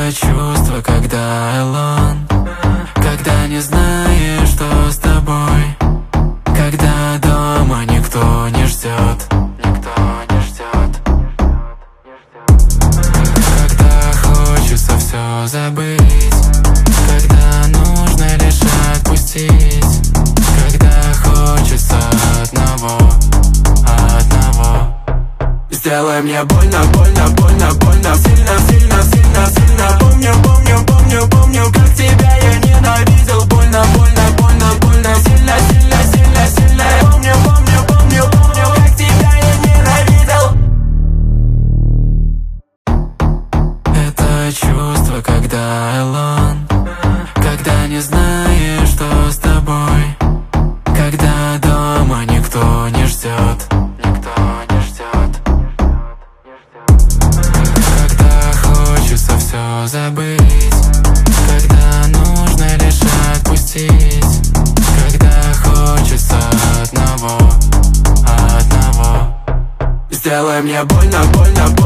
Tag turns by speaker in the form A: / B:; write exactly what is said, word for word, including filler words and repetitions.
A: Это чувство, когда alone, когда не знаешь, что с тобой, когда дома никто не ждет, никто не ждет, когда хочется все забыть, когда нужно лишь отпустить, когда хочется одного, одного. Сделай мне больно, больно, больно, больно, сильно, сильно, сильно, сильно. Помню, помню, помню, помню, как тебя я ненавидел. Больно, больно, больно, больно, сильно, сильно, сильно, сильно. Помню, помню, помню, помню, как тебя я ненавидел. Это чувство, когда alone, когда не знаешь, что с тобой, когда дома никто не ждет, никто не ждет, когда хочется все забыть, когда нужно лишь отпустить, когда хочется одного, одного. Сделай мне больно, больно,